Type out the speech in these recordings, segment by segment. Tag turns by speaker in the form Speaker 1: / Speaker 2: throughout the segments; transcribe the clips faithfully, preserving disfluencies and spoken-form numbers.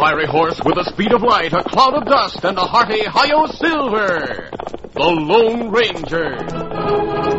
Speaker 1: fiery horse with the speed of light, a cloud of dust, and a hearty Hi-Yo Silver, the Lone Ranger.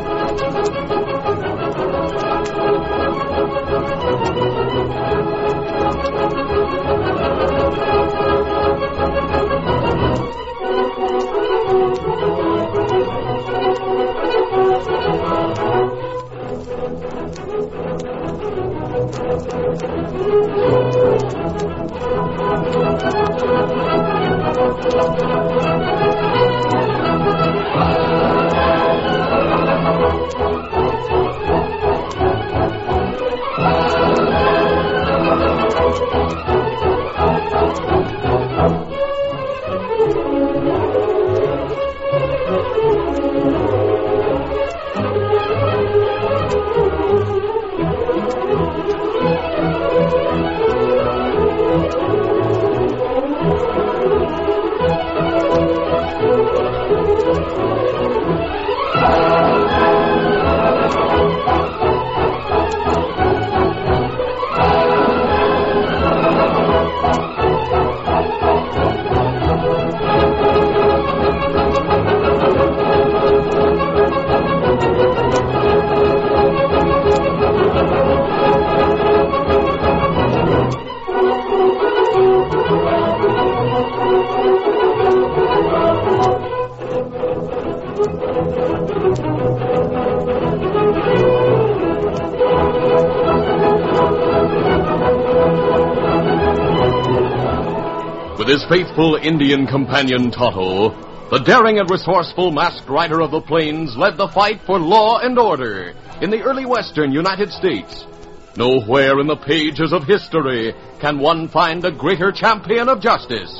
Speaker 1: With his faithful Indian companion Tonto, the daring and resourceful masked rider of the plains led the fight for law and order in the early western United States. Nowhere in the pages of history can one find a greater champion of justice.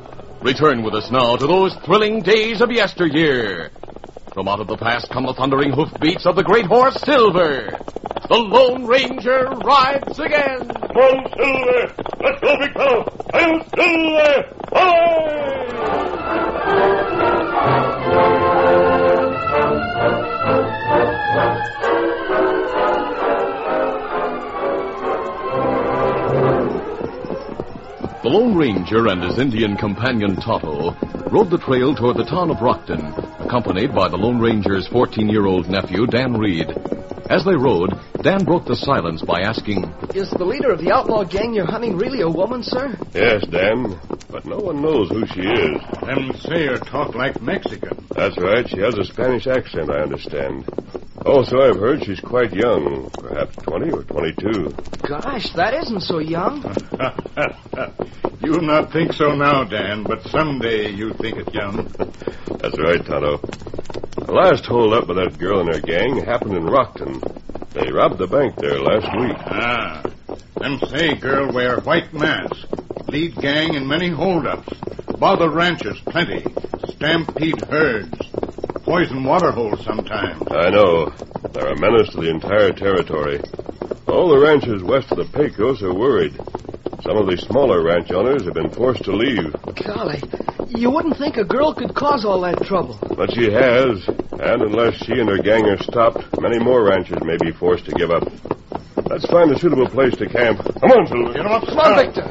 Speaker 1: Return with us now to those thrilling days of yesteryear. From out of the past come the thundering hoofbeats of the great horse Silver. The Lone Ranger rides again.
Speaker 2: Come on, Silver! Let's go, big fellow! I'll Silver!
Speaker 1: The Lone Ranger and his Indian companion Tonto rode the trail toward the town of Rockton, accompanied by the Lone Ranger's fourteen-year-old nephew, Dan Reed. As they rode, Dan broke the silence by asking,
Speaker 3: Is the leader of the outlaw gang you're hunting really a woman, sir?
Speaker 2: Yes, Dan, but no one knows who she is.
Speaker 4: Them say her talk like Mexican.
Speaker 2: That's right. She has a Spanish accent, I understand. Also, I've heard she's quite young, perhaps twenty or twenty-two.
Speaker 3: Gosh, that isn't so young.
Speaker 4: You'll not think so now, Dan, but someday you think it young.
Speaker 2: That's right, Tonto. The last hold-up with that girl and her gang happened in Rockton. They robbed the bank there last week.
Speaker 4: Ah, them say girl wear white mask. Lead gang in many hold-ups. Bother ranchers plenty. Stampede herds. Poison water holes sometimes.
Speaker 2: I know. They're a menace to the entire territory. All the ranchers west of the Pecos are worried. Some of the smaller ranch owners have been forced to leave.
Speaker 3: Golly, you wouldn't think a girl could cause all that trouble.
Speaker 2: But she has, and unless she and her gang are stopped, many more ranchers may be forced to give up. Let's find a suitable place to camp. Come on, Silver.
Speaker 4: Get 'em up,
Speaker 3: Come on, Victor.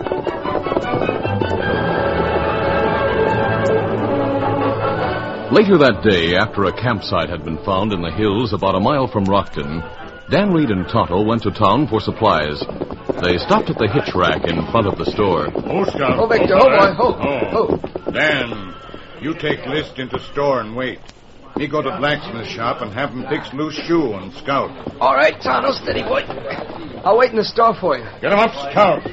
Speaker 1: Later that day, after a campsite had been found in the hills about a mile from Rockton, Dan Reed and Tonto went to town for supplies. They stopped at the hitch rack in front of the store.
Speaker 4: Oh, Scout.
Speaker 3: Oh, Victor, oh, boy, ho, ho.
Speaker 4: Dan, you take List into store and wait. Me go to blacksmith shop and have him fix loose shoe and Scout.
Speaker 3: All right, Tonto, steady, boy. I'll wait in the store for you.
Speaker 4: Get him up, Scout.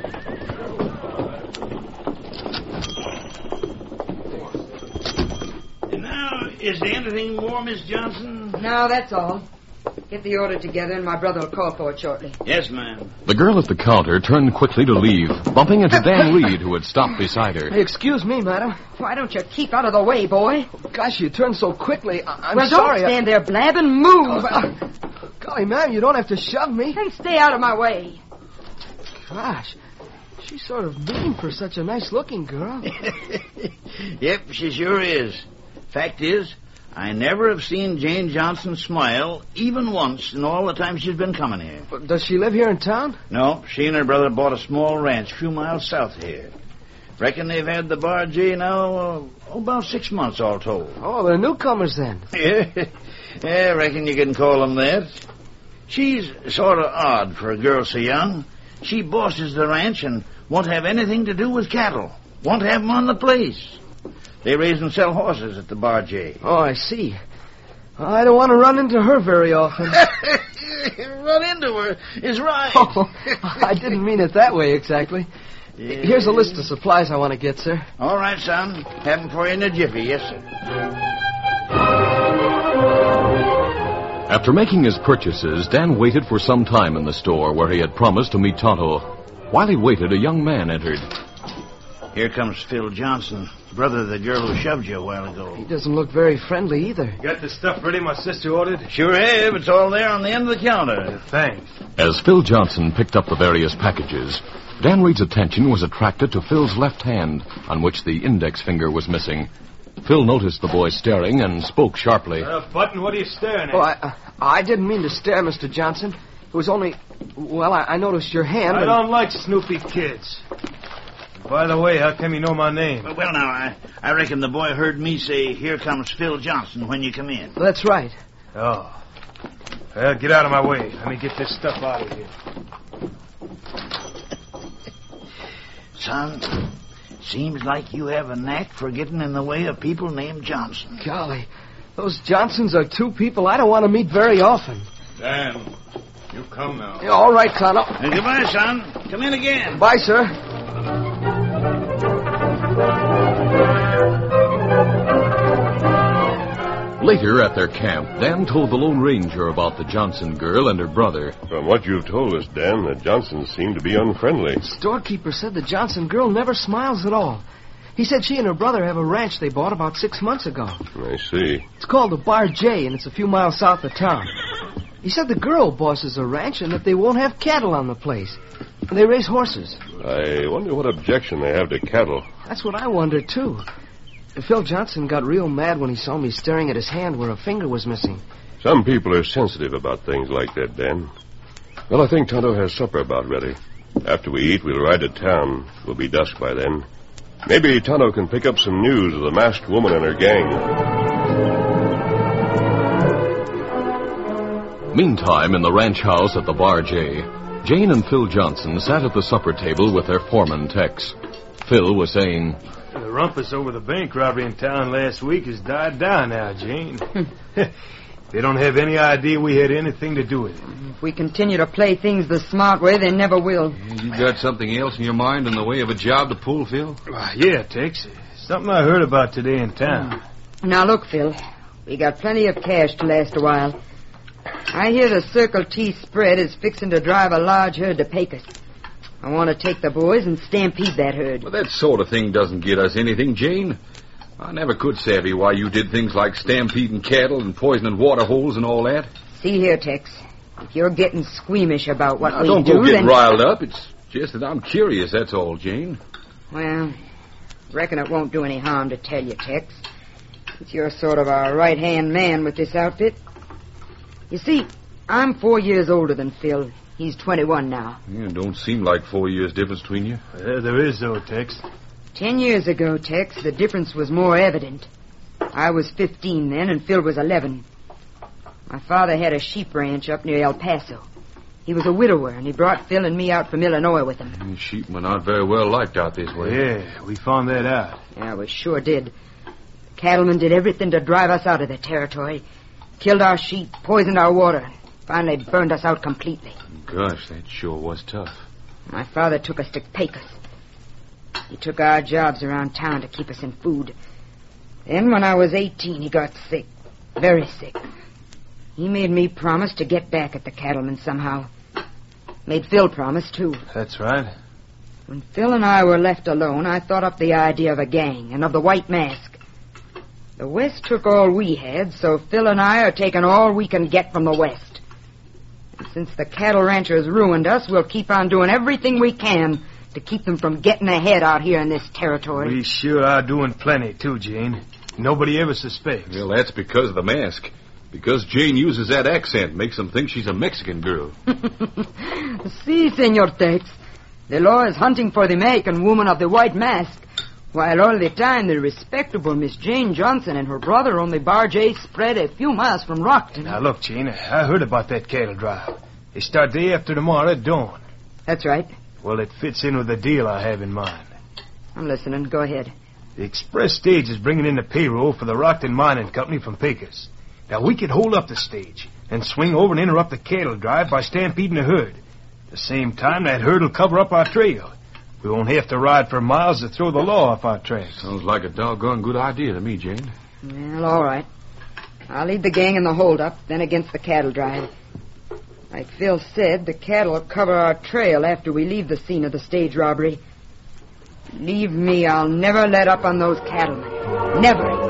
Speaker 5: Now, is there anything more, Miss Johnson?
Speaker 6: No, that's all. Get the order together, and my brother will call for it shortly.
Speaker 5: Yes, ma'am.
Speaker 1: The girl at the counter turned quickly to leave, bumping into Dan Reed, who had stopped beside her.
Speaker 3: Hey, excuse me, madam.
Speaker 6: Why don't you keep out of the way, boy?
Speaker 3: Gosh, you turned so quickly. I- I'm
Speaker 6: well,
Speaker 3: sorry.
Speaker 6: don't stand there blabbing. Move.
Speaker 3: Oh, golly, ma'am, you don't have to shove me.
Speaker 6: Then stay out of my way.
Speaker 3: Gosh, she's sort of mean for such a nice-looking girl.
Speaker 5: Yep, she sure is. Fact is, I never have seen Jane Johnson smile even once in all the time she's been coming here.
Speaker 3: But does she live here in town?
Speaker 5: No, she and her brother bought a small ranch a few miles south of here. Reckon they've had the Bar J now uh, oh, about six months all told.
Speaker 3: Oh, they're newcomers then.
Speaker 5: Yeah, yeah, reckon you can call them that. She's sort of odd for a girl so young. She bosses the ranch and won't have anything to do with cattle. Won't have them on the place. They raise and sell horses at the Bar J.
Speaker 3: Oh, I see. Well, I don't want to run into her very often.
Speaker 5: Run into her is right.
Speaker 3: Oh, I didn't mean it that way exactly. Yeah. Here's a list of supplies I want to get, sir.
Speaker 5: All right, son. Have them for you in a jiffy, yes, sir.
Speaker 1: After making his purchases, Dan waited for some time in the store where he had promised to meet Tonto. While he waited, a young man entered.
Speaker 5: Here comes Phil Johnson, brother of the girl who shoved you a while ago.
Speaker 3: He doesn't look very friendly either.
Speaker 7: You got the stuff ready my sister ordered?
Speaker 5: Sure have. It's all there on the end of the counter.
Speaker 7: Thanks.
Speaker 1: As Phil Johnson picked up the various packages, Dan Reed's attention was attracted to Phil's left hand, on which the index finger was missing. Phil noticed the boy staring and spoke sharply.
Speaker 7: Uh, Button, what are you staring at?
Speaker 3: Oh, I, I didn't mean to stare, Mister Johnson. It was only... Well, I, I noticed your hand.
Speaker 7: I
Speaker 3: and...
Speaker 7: don't like snoopy kids. By the way, how come you know my name?
Speaker 5: Well, well now, I, I reckon the boy heard me say, here comes Phil Johnson when you come in.
Speaker 3: That's right.
Speaker 7: Oh. Well, get out of my way. Let me get this stuff out of here.
Speaker 5: Son, seems like you have a knack for getting in the way of people named Johnson.
Speaker 3: Golly, those Johnsons are two people I don't want to meet very often.
Speaker 4: Dan, you come now.
Speaker 3: Yeah, all right, Tonto.
Speaker 5: Hey, goodbye, son. Come in again.
Speaker 3: Bye, sir.
Speaker 1: Later at their camp, Dan told the Lone Ranger about the Johnson girl and her brother.
Speaker 2: From what you've told us, Dan, the Johnsons seem to be unfriendly.
Speaker 3: Storekeeper said the Johnson girl never smiles at all. He said she and her brother have a ranch they bought about six months ago.
Speaker 2: I see.
Speaker 3: It's called the Bar J, and it's a few miles south of town. He said the girl bosses a ranch and that they won't have cattle on the place. They raise horses.
Speaker 2: I wonder what objection they have to cattle.
Speaker 3: That's what I wonder, too. Phil Johnson got real mad when he saw me staring at his hand where a finger was missing.
Speaker 2: Some people are sensitive about things like that, Dan. Well, I think Tonto has supper about ready. After we eat, we'll ride to town. It will be dusk by then. Maybe Tonto can pick up some news of the masked woman and her gang.
Speaker 1: Meantime, in the ranch house at the Bar J, Jane and Phil Johnson sat at the supper table with their foreman, Tex. Phil was saying...
Speaker 7: The rumpus over the bank robbery in town last week has died down now, Jane. They don't have any idea we had anything to do with it.
Speaker 6: If we continue to play things the smart way, they never will.
Speaker 8: You got something else in your mind in the way of a job to pull, Phil?
Speaker 7: Uh, yeah, Tex. Something I heard about today in town.
Speaker 6: Now, look, Phil. We got plenty of cash to last a while. I hear the Circle T spread is fixing to drive a large herd to Pecos. I want to take the boys and stampede that herd.
Speaker 8: Well, that sort of thing doesn't get us anything, Jane. I never could savvy why you did things like stampeding cattle and poisoning water holes and all that.
Speaker 6: See here, Tex. If you're getting squeamish about what
Speaker 8: now,
Speaker 6: we
Speaker 8: don't
Speaker 6: do,
Speaker 8: go getting
Speaker 6: then...
Speaker 8: riled up. It's just that I'm curious, that's all, Jane.
Speaker 6: Well, reckon it won't do any harm to tell you, Tex. Since you're sort of a right-hand man with this outfit. You see, I'm four years older than Phil. He's twenty-one now.
Speaker 8: Yeah, don't seem like four years difference between you.
Speaker 7: Yeah, there is, though, Tex.
Speaker 6: Ten years ago, Tex, the difference was more evident. I was fifteen then, and Phil was eleven. My father had a sheep ranch up near El Paso. He was a widower, and he brought Phil and me out from Illinois with him.
Speaker 8: The sheep were not very well liked out this way.
Speaker 7: Yeah, we found that out.
Speaker 6: Yeah, we sure did. The cattlemen did everything to drive us out of the territory. Killed our sheep, poisoned our water, finally burned us out completely.
Speaker 8: Gosh, that sure was tough.
Speaker 6: My father took us to Pecos. He took our jobs around town to keep us in food. Then when I was eighteen, he got sick. Very sick. He made me promise to get back at the cattlemen somehow. Made Phil promise, too.
Speaker 7: That's right.
Speaker 6: When Phil and I were left alone, I thought up the idea of a gang and of the White Mask. The West took all we had, so Phil and I are taking all we can get from the West. And since the cattle ranchers ruined us, we'll keep on doing everything we can to keep them from getting ahead out here in this territory.
Speaker 7: We sure are doing plenty, too, Jane. Nobody ever suspects.
Speaker 8: Well, that's because of the mask. Because Jane uses that accent makes them think she's a Mexican girl.
Speaker 6: Si, Senor Tex. The law is hunting for the American woman of the white mask, while all the time the respectable Miss Jane Johnson and her brother on the barge A spread a few miles from Rockton.
Speaker 7: Now, look, Jane, I heard about that cattle drive. They start day after tomorrow at dawn.
Speaker 6: That's right.
Speaker 7: Well, it fits in with the deal I have in mind.
Speaker 6: I'm listening. Go ahead.
Speaker 7: The express stage is bringing in the payroll for the Rockton Mining Company from Pecos. Now, we could hold up the stage and swing over and interrupt the cattle drive by stampeding the herd. At the same time, that herd will cover up our trail. We won't have to ride for miles to throw the law off our tracks.
Speaker 8: Sounds like a doggone good idea to me, Jane.
Speaker 6: Well, all right. I'll lead the gang in the holdup, then against the cattle drive. Like Phil said, the cattle will cover our trail after we leave the scene of the stage robbery. Believe me, I'll never let up on those cattlemen. Never.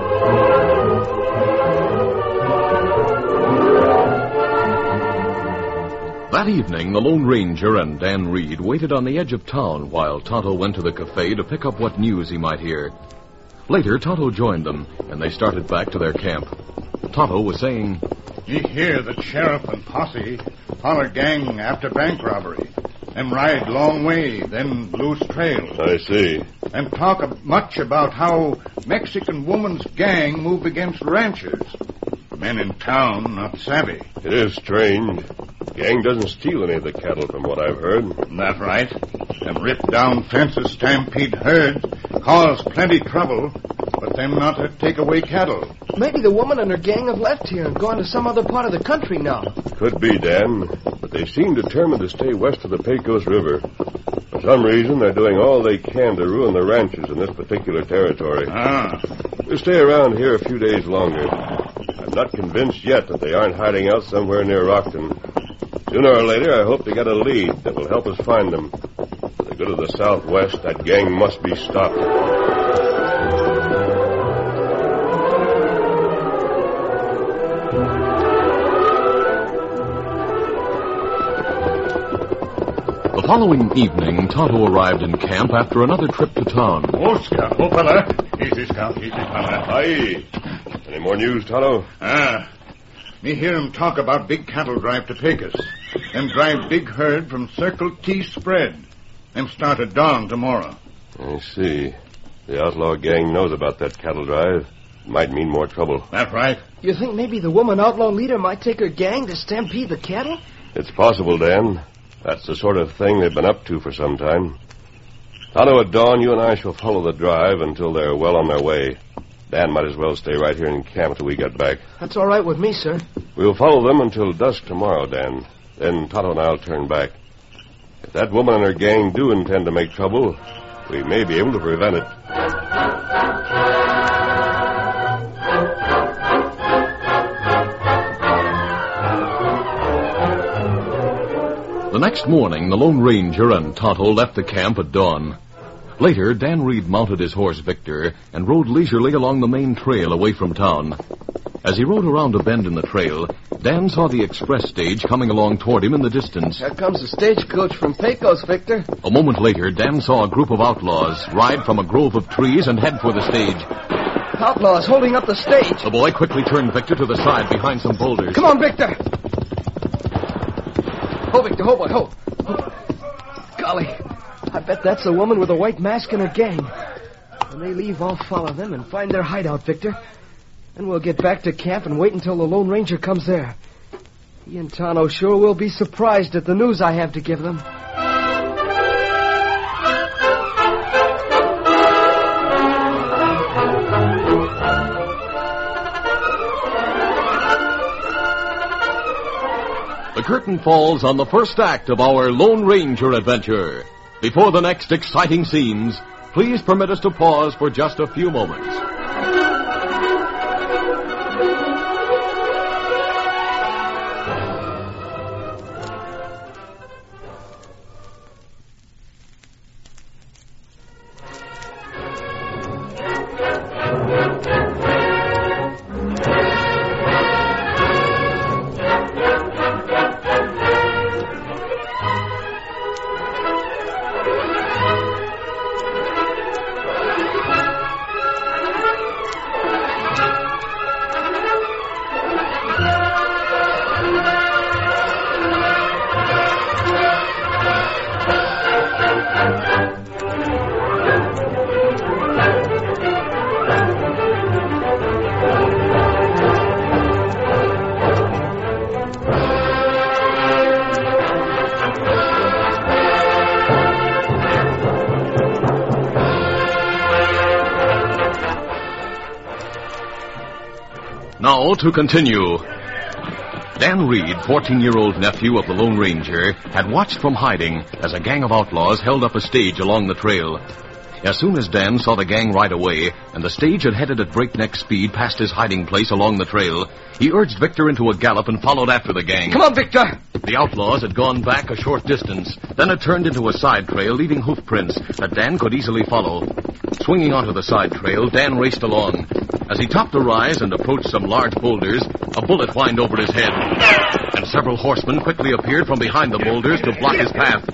Speaker 1: That evening, the Lone Ranger and Dan Reed waited on the edge of town while Tonto went to the cafe to pick up what news he might hear. Later, Tonto joined them, and they started back to their camp. Tonto was saying,
Speaker 4: "You hear the sheriff and posse holler gang after bank robbery. Them ride long way, then lose trail.
Speaker 2: I see.
Speaker 4: And talk much about how Mexican woman's gang move against ranchers. Men in town not savvy.
Speaker 2: It is strange. Gang doesn't steal any of the cattle from what I've heard.
Speaker 4: That right. Them rip down fences, stampede herds, cause plenty trouble, but them not to take away cattle.
Speaker 3: Maybe the woman and her gang have left here and gone to some other part of the country now.
Speaker 2: Could be, Dan, but they seem determined to stay west of the Pecos River. For some reason, they're doing all they can to ruin the ranches in this particular territory.
Speaker 4: Ah.
Speaker 2: We'll stay around here a few days longer. I'm not convinced yet that they aren't hiding out somewhere near Rockton. Sooner or later, I hope to get a lead that will help us find them. For the good of the Southwest, that gang must be stopped.
Speaker 1: The following evening, Tonto arrived in camp after another trip to town.
Speaker 4: Oh, Scout. Oh, fella. Easy, Scout. Easy, fella.
Speaker 2: Aye. Any more news, Tonto?
Speaker 4: Ah. Me hear him talk about big cattle drive to Pecos. Them drive big herd from Circle T spread. Them start at dawn tomorrow.
Speaker 2: I see. The outlaw gang knows about that cattle drive. Might mean more trouble.
Speaker 4: That right?
Speaker 3: You think maybe the woman outlaw leader might take her gang to stampede the cattle?
Speaker 2: It's possible, Dan. That's the sort of thing they've been up to for some time. Tonto, at dawn, you and I shall follow the drive until they're well on their way. Dan might as well stay right here in camp till we get back.
Speaker 3: That's all right with me, sir.
Speaker 2: We'll follow them until dusk tomorrow, Dan. Then Tonto and I'll turn back. If that woman and her gang do intend to make trouble, we may be able to prevent it.
Speaker 1: The next morning, the Lone Ranger and Tonto left the camp at dawn. Later, Dan Reed mounted his horse Victor and rode leisurely along the main trail away from town. As he rode around a bend in the trail, Dan saw the express stage coming along toward him in the distance.
Speaker 3: Here comes the stagecoach from Pecos, Victor.
Speaker 1: A moment later, Dan saw a group of outlaws ride from a grove of trees and head for the stage.
Speaker 3: Outlaws holding up the stage.
Speaker 1: The boy quickly turned Victor to the side behind some boulders.
Speaker 3: Come on, Victor. Ho, Victor, ho, boy, ho. ho. Golly, I bet that's the woman with a white mask and her gang. When they leave, I'll follow them and find their hideout, Victor. Then we'll get back to camp and wait until the Lone Ranger comes there. He and Tonto sure will be surprised at the news I have to give them.
Speaker 1: The curtain falls on the first act of our Lone Ranger adventure. Before the next exciting scenes, please permit us to pause for just a few moments. Now to continue. Dan Reed, fourteen-year-old nephew of the Lone Ranger, had watched from hiding as a gang of outlaws held up a stage along the trail. As soon as Dan saw the gang ride away, and the stage had headed at breakneck speed past his hiding place along the trail, he urged Victor into a gallop and followed after the gang.
Speaker 3: Come on, Victor!
Speaker 1: The outlaws had gone back a short distance, then had turned into a side trail, leaving hoof prints that Dan could easily follow. Swinging onto the side trail, Dan raced along. As he topped a rise and approached some large boulders, a bullet whined over his head, and several horsemen quickly appeared from behind the boulders to block his path.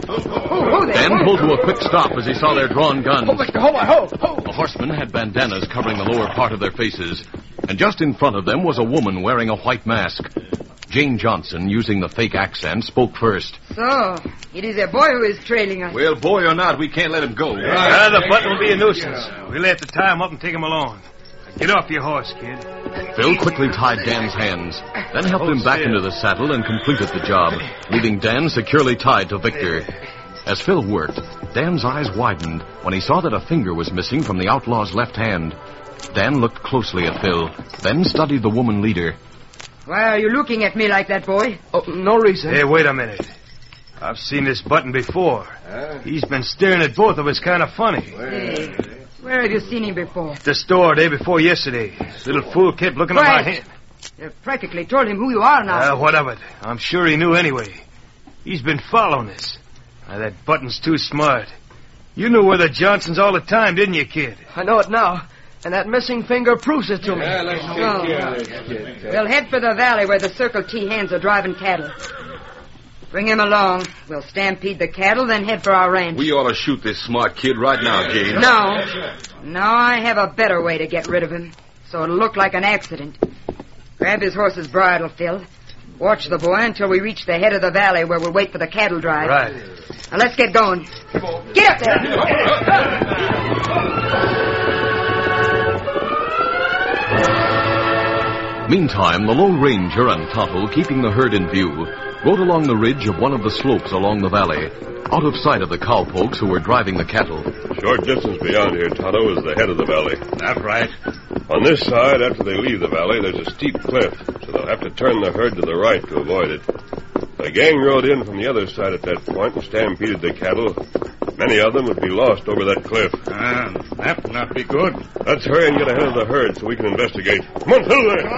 Speaker 1: Dan pulled to a quick stop as he saw their drawn guns.
Speaker 3: Victor, hold on, hold, hold.
Speaker 1: The horsemen had bandanas covering the lower part of their faces, and just in front of them was a woman wearing a white mask. Jane Johnson, using the fake accent, spoke first.
Speaker 6: So, it is a boy who is trailing us.
Speaker 8: Well, boy or not, we can't let him go.
Speaker 7: Ah, the button will be a nuisance. We'll have to tie him up and take him along. Get off your horse, kid.
Speaker 1: Phil quickly tied Dan's hands, then helped him back into the saddle and completed the job, leaving Dan securely tied to Victor. As Phil worked, Dan's eyes widened when he saw that a finger was missing from the outlaw's left hand. Dan looked closely at Phil, then studied the woman leader.
Speaker 6: Why are you looking at me like that, boy?
Speaker 3: Oh, no reason.
Speaker 7: Hey, wait a minute. I've seen this button before. He's been staring at both of us kind of funny.
Speaker 6: Hey, where have you seen him before?
Speaker 7: At the store day before yesterday. This little fool kept looking at my hand.
Speaker 6: You've practically told him who you are now.
Speaker 7: Uh, what of it? I'm sure he knew anyway. He's been following us. Now, that button's too smart. You knew where the Johnsons all the time, didn't you, kid?
Speaker 3: I know it now. And that missing finger proves it to me.
Speaker 6: Yeah, let's oh. get, we'll head for the valley where the Circle T hands are driving cattle. Bring him along. We'll stampede the cattle, then head for our ranch.
Speaker 8: We ought to shoot this smart kid right now, Jane.
Speaker 6: No. No, I have a better way to get rid of him, so it'll look like an accident. Grab his horse's bridle, Phil. Watch the boy until we reach the head of the valley where we'll wait for the cattle drive.
Speaker 7: Right.
Speaker 6: Now, let's get going. Get up there!
Speaker 1: Meantime, the Lone Ranger and Tonto, keeping the herd in view, rode along the ridge of one of the slopes along the valley, out of sight of the cowpokes who were driving the cattle.
Speaker 2: Short distance beyond here, Tonto, is the head of the valley.
Speaker 4: That's right.
Speaker 2: On this side, after they leave the valley, there's a steep cliff, so they'll have to turn the herd to the right to avoid it. The gang rode in from the other side at that point and stampeded the cattle. Many of them would be lost over that cliff.
Speaker 4: Ah, that would not be good.
Speaker 2: Let's hurry and get ahead of the herd so we can investigate. Come on, Phil, there.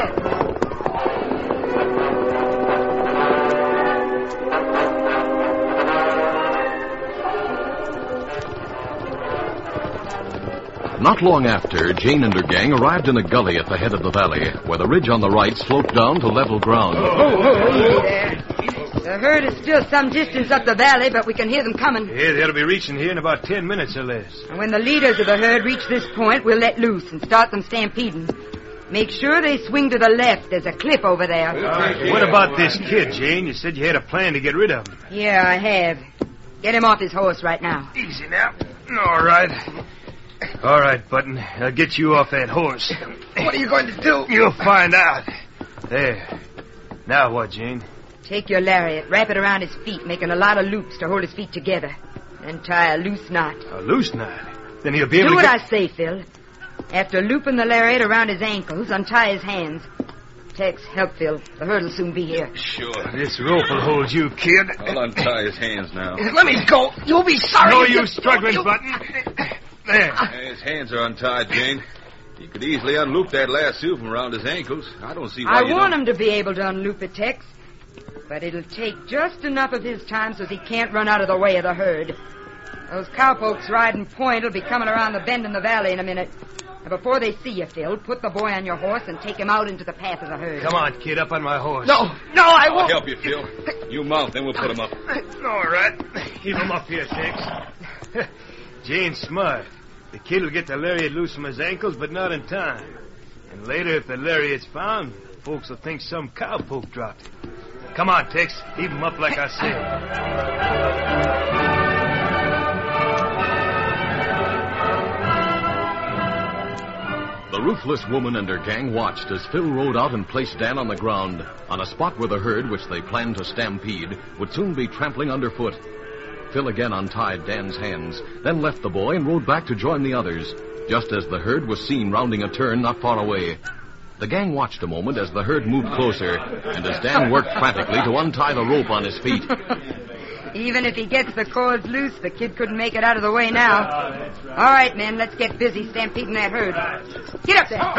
Speaker 1: Not long after, Jane and her gang arrived in a gully at the head of the valley, where the ridge on the right sloped down to level ground.
Speaker 6: Oh, oh, easy there. The herd is still some distance up the valley, but we can hear them coming.
Speaker 7: Yeah, they'll be reaching here in about ten minutes or less.
Speaker 6: And when the leaders of the herd reach this point, we'll let loose and start them stampeding. Make sure they swing to the left. There's a cliff over there.
Speaker 7: What about this kid, Jane? You said you had a plan to get rid of him.
Speaker 6: Yeah, I have. Get him off his horse right now.
Speaker 7: Easy now. All right. All right, Button. I'll get you off that horse.
Speaker 3: What are you going to do?
Speaker 7: You'll find out. There. Now what, Jane?
Speaker 6: Take your lariat, wrap it around his feet, making a lot of loops to hold his feet together. Then tie a loose knot.
Speaker 7: A loose knot? Then he'll be able
Speaker 6: do
Speaker 7: to
Speaker 6: Do what
Speaker 7: get...
Speaker 6: I say, Phil. After looping the lariat around his ankles, untie his hands. Tex, help Phil. The herd will soon be here.
Speaker 8: Sure.
Speaker 7: This rope will hold you, kid.
Speaker 8: I'll untie his hands now.
Speaker 3: Let me go. You'll be sorry.
Speaker 7: No use struggling, you... Button. There.
Speaker 8: His hands are untied, Jane. He could easily unloop that lasso from around his ankles. I don't see why
Speaker 6: I
Speaker 8: you
Speaker 6: want
Speaker 8: don't...
Speaker 6: him to be able to unloop it, Tex. But it'll take just enough of his time so he can't run out of the way of the herd. Those cowpokes riding point will be coming around the bend in the valley in a minute. And before they see you, Phil, put the boy on your horse and take him out into the path of the herd.
Speaker 7: Come on, kid, up on my horse.
Speaker 3: No, no, I won't.
Speaker 8: I'll help you, Phil. You mount, then we'll put him up.
Speaker 7: All right. Keep him up here, Tex. Jane's smart. The kid will get the lariat loose from his ankles, but not in time. And later, if the lariat's found, folks will think some cowpoke dropped it. Come on, Tex. Keep him up like I
Speaker 1: said. The ruthless woman and her gang watched as Phil rode out and placed Dan on the ground, on a spot where the herd, which they planned to stampede, would soon be trampling underfoot. Phil again untied Dan's hands, then left the boy and rode back to join the others, just as the herd was seen rounding a turn not far away. The gang watched a moment as the herd moved closer, and as Dan worked frantically to untie the rope on his feet.
Speaker 6: Even if he gets the cords loose, the kid couldn't make it out of the way now. All right, men, let's get busy stampeding that herd. Get up there.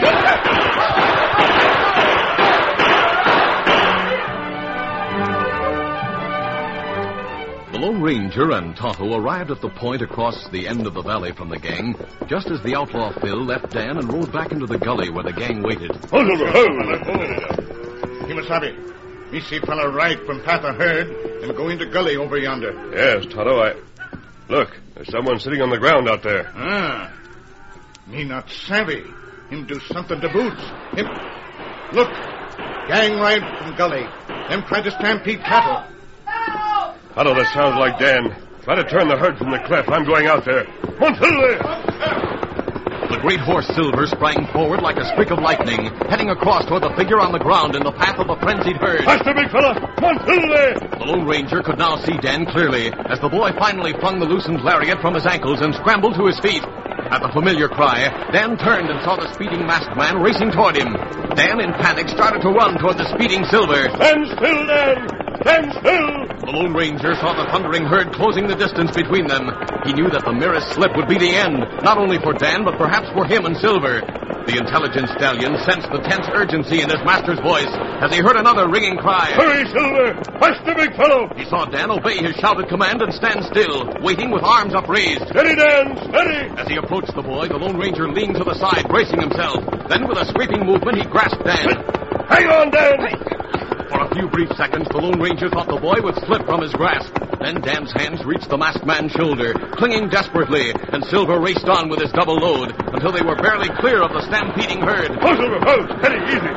Speaker 1: The Lone Ranger and Tonto arrived at the point across the end of the valley from the gang, just as the outlaw Phil left Dan and rode back into the gully where the gang waited.
Speaker 4: Hold over, hold. Kimasabi. Me see fella ride from path of herd and go into gully over yonder.
Speaker 2: Yes, Tonto, I... Look, there's someone sitting on the ground out there.
Speaker 4: Ah. Me not savvy. Him do something to boots. Him... Look. Gang ride from gully. Them try to stampede cattle.
Speaker 2: Tonto, that sounds like Dan. Try to turn the herd from the cleft. I'm going out there. Montilde!
Speaker 1: The great horse Silver sprang forward like a streak of lightning, heading across toward the figure on the ground in the path of the frenzied herd.
Speaker 2: Faster, big fella! Montilde!
Speaker 1: The Lone Ranger could now see Dan clearly as the boy finally flung the loosened lariat from his ankles and scrambled to his feet. At the familiar cry, Dan turned and saw the speeding masked man racing toward him. Dan, in panic, started to run toward the speeding Silver.
Speaker 2: Stand still, Dan! Stand still!
Speaker 1: The Lone Ranger saw the thundering herd closing the distance between them. He knew that the merest slip would be the end, not only for Dan, but perhaps for him and Silver. The intelligent stallion sensed the tense urgency in his master's voice as he heard another ringing cry.
Speaker 2: Hurry, Silver! Faster, big fellow!
Speaker 1: He saw Dan obey his shouted command and stand still, waiting with arms upraised.
Speaker 2: Steady, Dan! Steady!
Speaker 1: As he approached the boy, the Lone Ranger leaned to the side, bracing himself. Then, with a sweeping movement, he grasped Dan.
Speaker 2: Hang on, Dan!
Speaker 1: For a few brief seconds, the Lone Ranger thought the boy would slip from his grasp. Then Dan's hands reached the masked man's shoulder, clinging desperately, and Silver raced on with his double load until they were barely clear of the stampeding herd.
Speaker 2: Ho, Silver, ho! Steady, easy!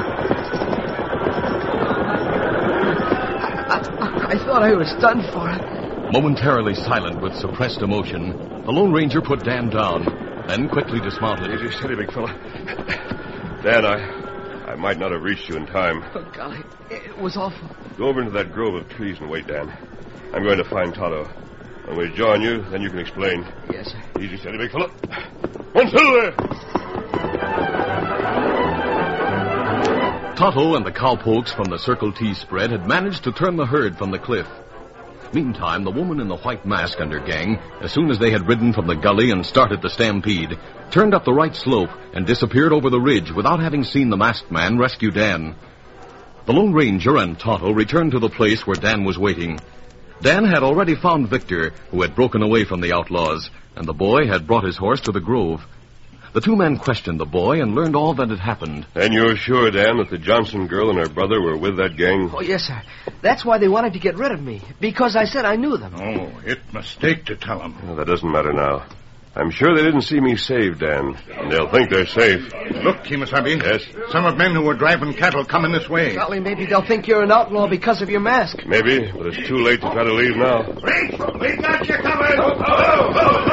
Speaker 3: I, I, I thought I was done for it.
Speaker 1: Momentarily silent with suppressed emotion, the Lone Ranger put Dan down, then quickly dismounted.
Speaker 2: Easy, steady, big fella. Dan, I... I might not have reached you in time.
Speaker 3: Oh, golly, it was awful.
Speaker 2: Go over into that grove of trees and wait, Dan. I'm going to find Tonto. When we join you, then you can explain.
Speaker 3: Yes, sir.
Speaker 2: Easy, steady, big fella. One Silver!
Speaker 1: Tonto and the cowpokes from the Circle T spread had managed to turn the herd from the cliff. Meantime, the woman in the white mask and her gang, as soon as they had ridden from the gully and started the stampede, turned up the right slope and disappeared over the ridge without having seen the masked man rescue Dan. The Lone Ranger and Tonto returned to the place where Dan was waiting. Dan had already found Victor, who had broken away from the outlaws, and the boy had brought his horse to the grove. The two men questioned the boy and learned all that had happened.
Speaker 2: And you're sure, Dan, that the Johnson girl and her brother were with that gang?
Speaker 3: Oh, yes, sir. That's why they wanted to get rid of me, because I said I knew them.
Speaker 4: Oh, it mistake to tell them.
Speaker 2: Well, that doesn't matter now. I'm sure they didn't see me save Dan, and they'll think they're safe.
Speaker 4: Look, Kimasabi.
Speaker 2: Yes?
Speaker 4: Some of men who were driving cattle coming this way.
Speaker 3: Golly, maybe they'll think you're an outlaw because of your mask.
Speaker 2: Maybe, but it's too late to try to leave now.
Speaker 4: Wait! We got you covered! Oh, oh,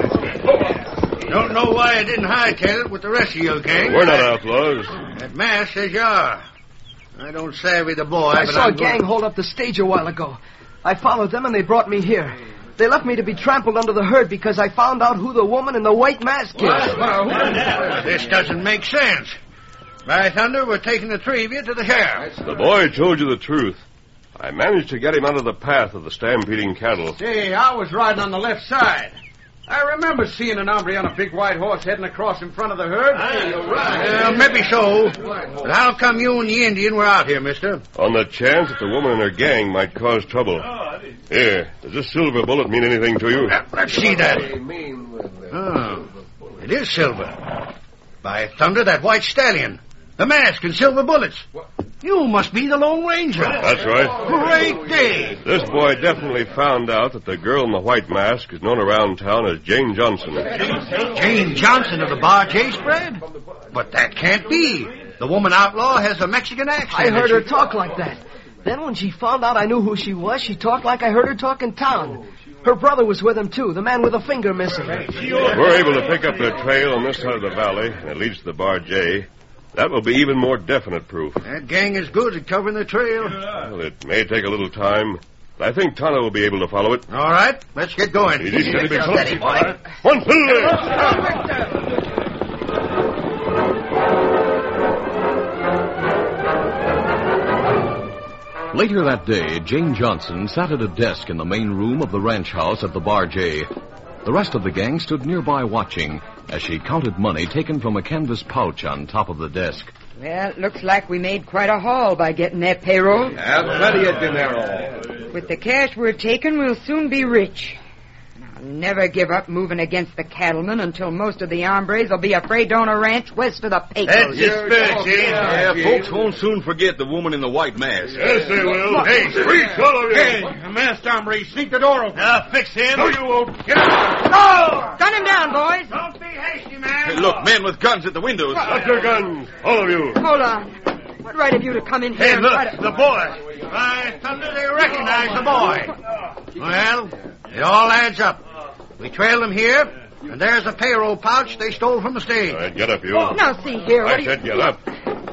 Speaker 4: oh,
Speaker 5: Don't know why I didn't hightail it with the rest of your gang.
Speaker 2: We're not outlaws.
Speaker 5: That mask says you are. I don't savvy the boy,
Speaker 3: I
Speaker 5: but
Speaker 3: saw
Speaker 5: I'm
Speaker 3: a gang
Speaker 5: going...
Speaker 3: hold up the stage a while ago. I followed them and they brought me here. They left me to be trampled under the herd because I found out who the woman in the white mask is.
Speaker 5: Well, this doesn't make sense. By thunder, we're taking the three of you to the sheriff.
Speaker 2: The boy told you the truth. I managed to get him out of the path of the stampeding cattle.
Speaker 9: See, I was riding on the left side. I remember seeing an hombre on a big white horse heading across in front of the herd.
Speaker 5: Hey, you're right. Uh, maybe so. But how come you and the Indian were out here, mister?
Speaker 2: On the chance that the woman and her gang might cause trouble. Here, does this silver bullet mean anything to you?
Speaker 5: Uh, let's see that. Oh, it is silver. By thunder, that white stallion. The mask and silver bullets. You must be the Lone Ranger.
Speaker 2: That's right.
Speaker 5: Great day.
Speaker 2: This boy definitely found out that the girl in the white mask is known around town as Jane Johnson.
Speaker 5: Jane Johnson of the Bar J spread? But that can't be. The woman outlaw has a Mexican accent.
Speaker 3: I heard her talk like that. Then when she found out I knew who she was, she talked like I heard her talk in town. Her brother was with him, too, the man with a finger missing.
Speaker 2: If we're able to pick up their trail on this side of the valley, and it leads to the Bar J, that will be even more definite proof.
Speaker 5: That gang is good at covering the trail.
Speaker 2: Well, it may take a little time, but I think Tonto will be able to follow it.
Speaker 5: All right, let's get going.
Speaker 2: Easy, steady, big fella.
Speaker 3: Steady, boy.
Speaker 2: One, two,
Speaker 1: Later that day, Jane Johnson sat at a desk in the main room of the ranch house at the Bar J. The rest of the gang stood nearby watching as she counted money taken from a canvas pouch on top of the desk.
Speaker 6: Well, it looks like we made quite a haul by getting that payroll.
Speaker 2: Have plenty of dinero.
Speaker 6: With the cash we're taking, we'll soon be rich. I'll never give up moving against the cattlemen until most of the hombres will be afraid to own a ranch west of the Pecos.
Speaker 5: That's the spirit, Jane.
Speaker 8: Yeah, folks won't soon forget the woman in the white mask.
Speaker 2: Yes, they will.
Speaker 4: Hey,
Speaker 2: Freeze, all of you.
Speaker 4: Hey, the masked hombre, sneak the door open.
Speaker 5: Now fix him.
Speaker 2: No, you won't. Get
Speaker 5: No!
Speaker 2: out.
Speaker 6: Gun him down, boys.
Speaker 5: Don't be hasty, man.
Speaker 8: Hey, look, men with guns at the windows.
Speaker 2: Drop your guns, all of you.
Speaker 6: Hold on. What right have you to come in here
Speaker 5: Hey,
Speaker 6: and
Speaker 5: look,
Speaker 6: try to...
Speaker 5: the boy. By thunder, they recognize the boy. Well, it all adds up. We trailed them here, and there's the payroll pouch they stole from the stage.
Speaker 2: All right, get up, you.
Speaker 6: Now, see here, what
Speaker 2: I
Speaker 6: do you...
Speaker 2: said get up.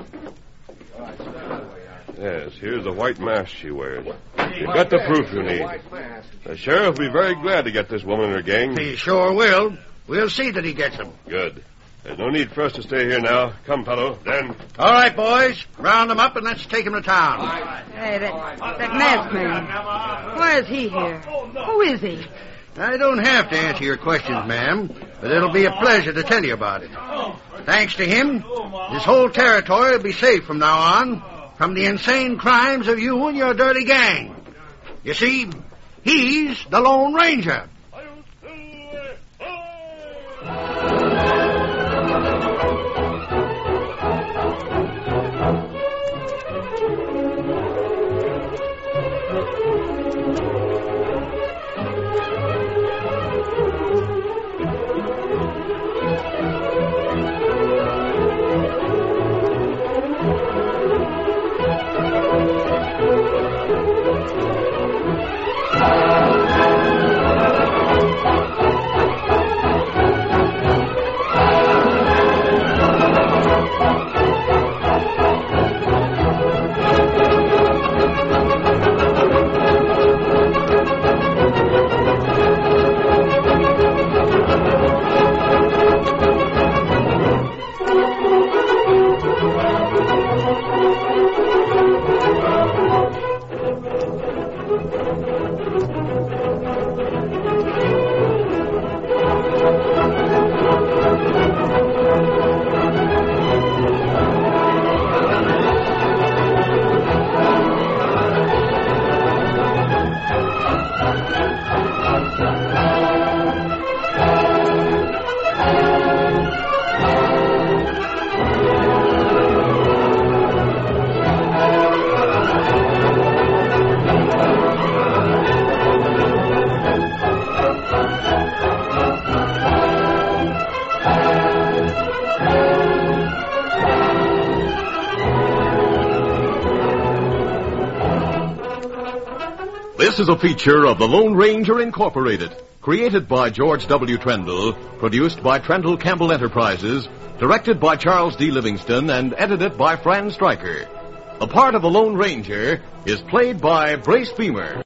Speaker 2: Yes, here's the white mask she wears. You've got the proof you need. The sheriff will be very glad to get this woman and her gang.
Speaker 5: He sure will. We'll see that he gets them.
Speaker 2: Good. There's no need for us to stay here now. Come, fellow, then.
Speaker 5: All right, boys. Round them up and let's take them to town.
Speaker 6: Hey, that, that masked man. Why is he here? Who is he?
Speaker 5: I don't have to answer your questions, ma'am, but it'll be a pleasure to tell you about it. Thanks to him, this whole territory will be safe from now on from the insane crimes of you and your dirty gang. You see, he's the Lone Ranger.
Speaker 1: This is a feature of the Lone Ranger Incorporated, created by George W. Trendle, produced by Trendle Campbell Enterprises, directed by Charles D. Livingston, and edited by Fran Stryker. The part of the Lone Ranger is played by Brace Beamer.